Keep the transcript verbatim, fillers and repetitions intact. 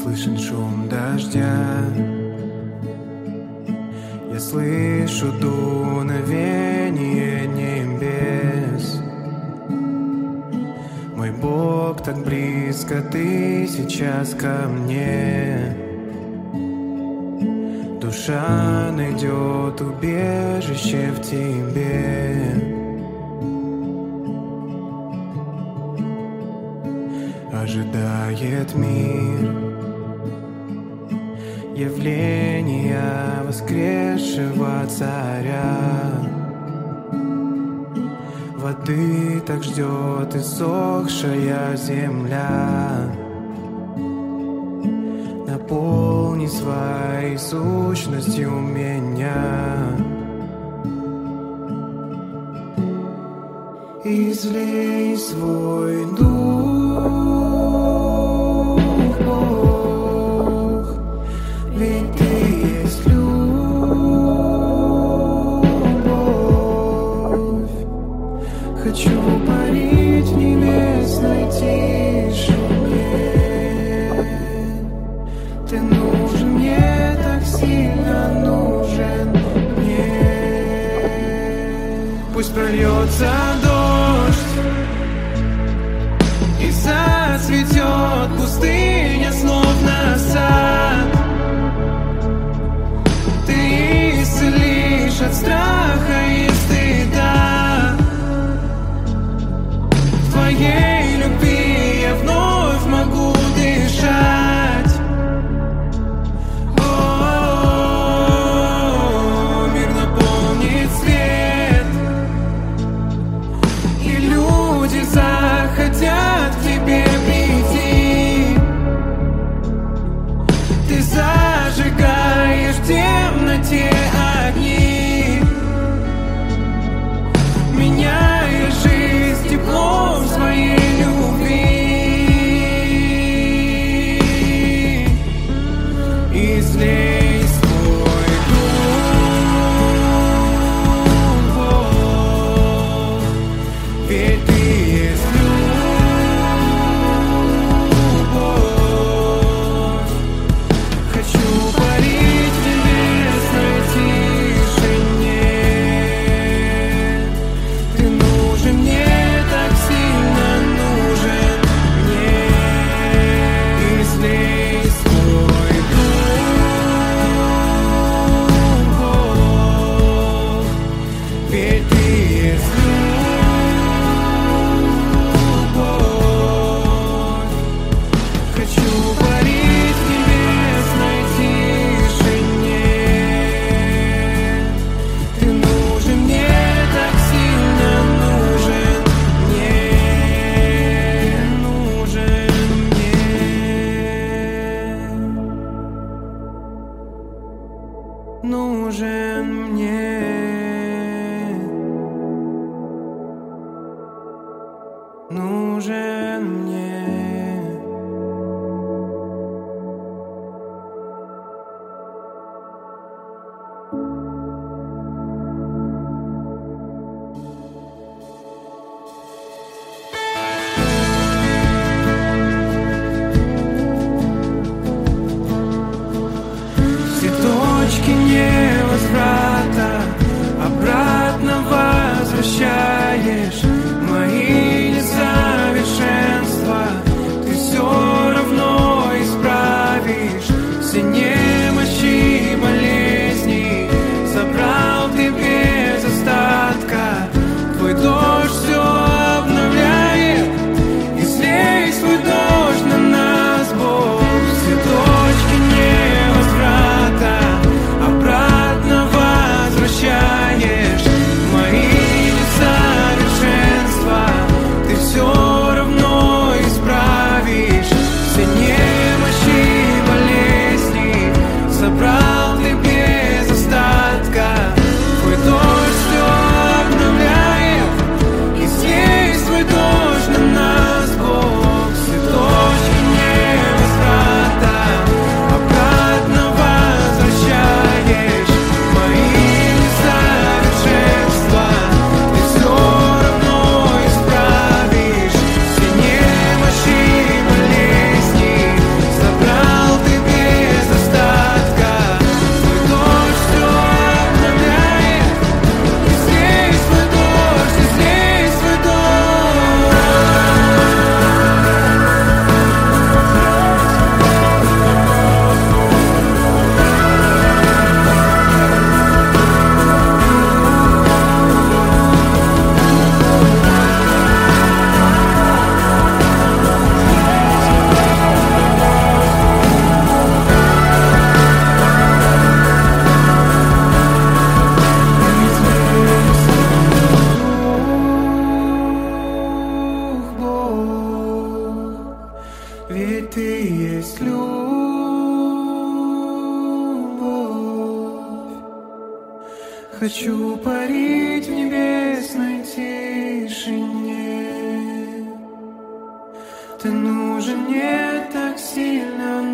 слышен шум дождя, я слышу дуновение небес. Мой Бог, так близко ты сейчас ко мне. Душа найдет убежище в тебе. Ожидает мир явления воскресшего царя. Воды так ждет иссохшая земля. Наполни своей сущностью меня. Излей свой дух, Бог, ведь ты есть любовь. Хочу парить в небесной тишине. Ты нужен мне, так сильно нужен мне. Пусть прольется дождь и зацветет пустыня, словно сад. Ты исцелишь от страха и стыда. В твоей любви я вновь могу дышать. О, мир наполнит свет, и люди захотят к тебе прийти. Ты зажигаешь в темноте огни. Ты нужен мне так сильно.